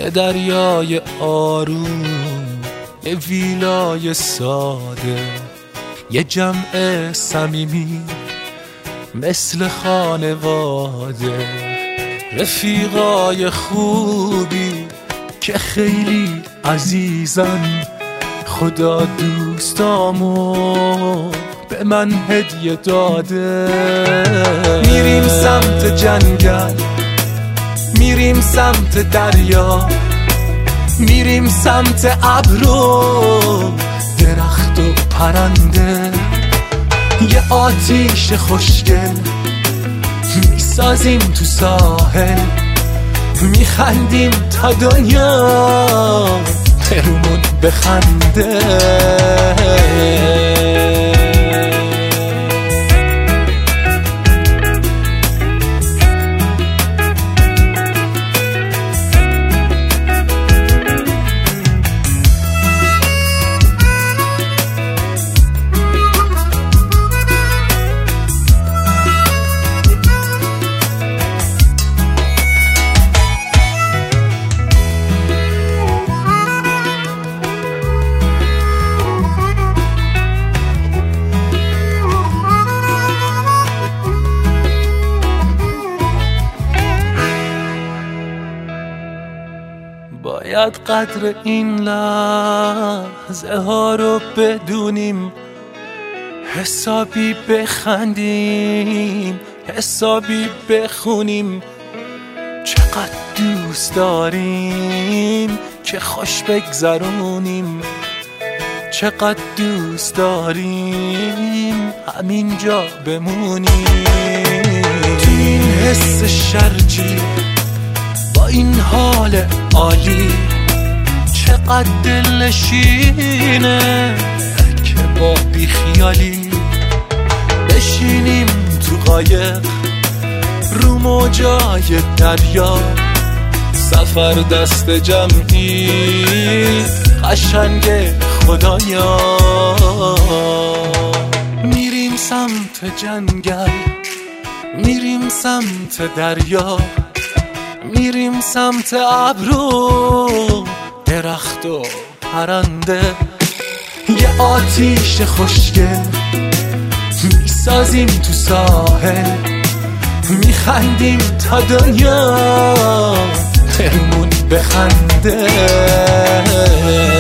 یه دریای آروم، یه ویلای ساده، یه جمع صمیمی مثل خانواده، رفیقای خوبی که خیلی عزیزن، خدا دوستامو به من هدیه داده. میریم سمت جنگل، میریم سمت دریا، میریم سمت ابر و درخت و پرنده، یه آتیش خوشگل میسازیم تو ساحل، میخندیم تا دنیا ترمون بخنده. باید قدر این لحظه ها رو بدونیم، حسابی بخندیم، حسابی بخونیم، چقدر دوست داریم که خوش بگذرونیم، چقدر دوست داریم همینجا بمونیم. تو این حس شرجی با این حال عالی، چقدر دلنشینه که با بیخیالی بشینیم تو قایق رو موجای دریا، سفر دست جمعی قشنگ خدایا. میریم سمت جنگل، میریم سمت دریا، میریم سمت ابر و درخت و پرنده، یه آتیش خوشگل میسازیم تو ساحل، میخندیم تا دنیا ترمون بخنده.